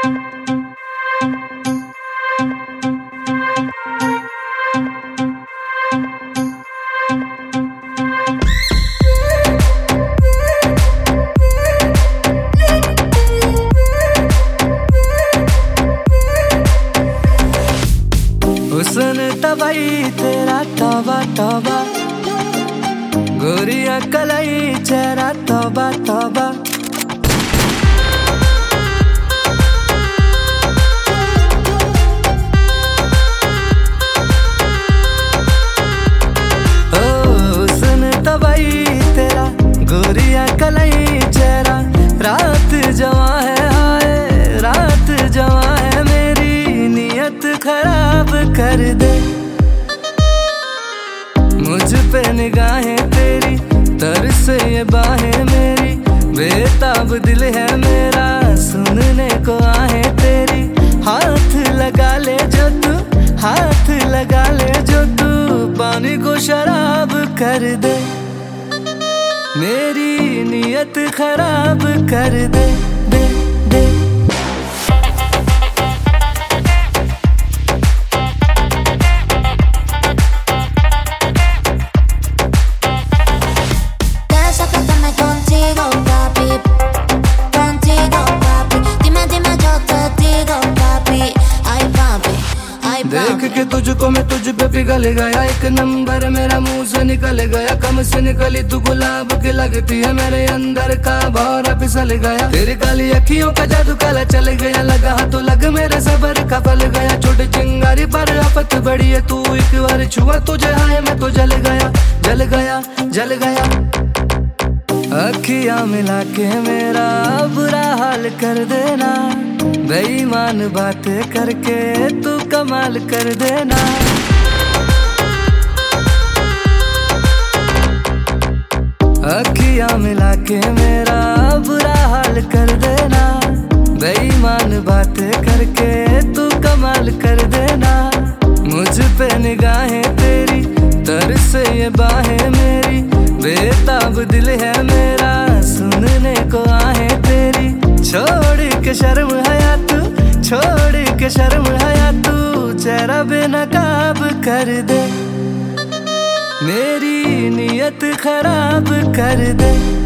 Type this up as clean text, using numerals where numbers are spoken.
हुस्न तबाई तेरा तौबा तौबा, गोरिया कलाई चेहरा तौबा तौबा। हुस्न तबाई तेरा गोरिया कलाई चेहरा, रात जवा है हाय रात जवा है, मेरी नियत खराब कर दे। मुझ पे निगाहें तेरी तरस ये बाहें मेरी, बेताब दिल है मेरा सुनने को आहें तेरी। हाथ लगा ले जो तू, हाथ लगा ले जो तू, पानी को शराब कर दे, मेरी नियत खराब कर दे दे दे। देख के तुझको मैं तुझ पे पिघल गया, एक नंबर मेरा मुंह से निकल गया। कम से निकली तू गुलाब की लगती है, मेरे अंदर का भौरा फिसल गया। तेरी काली अखियों का जादू काला चल गया, लगा तो लग मेरे सबर का फल गया। छोटी चिंगारी पर आफत बड़ी है, तू एक बार छुआ तुझे हाय मैं तो जल गया जल गया जल गया। अखियां मिला के मेरा बुरा हाल कर देना, बेईमान बातें करके तू कमाल कर देना। अखियां मिला के मेरा बुरा हाल कर देना, बेईमान बातें करके तू कमाल कर देना। मुझ पे निगाहें तेरी तरस ये बाहें मेरी, बेताब दिल है मेरा सुनने को आहें तेरी। छोड़ के शर्म हया तू, छोड़ के शर्म हया तू, चेहरा बेनकाब कर दे, मेरी नियत खराब कर दे।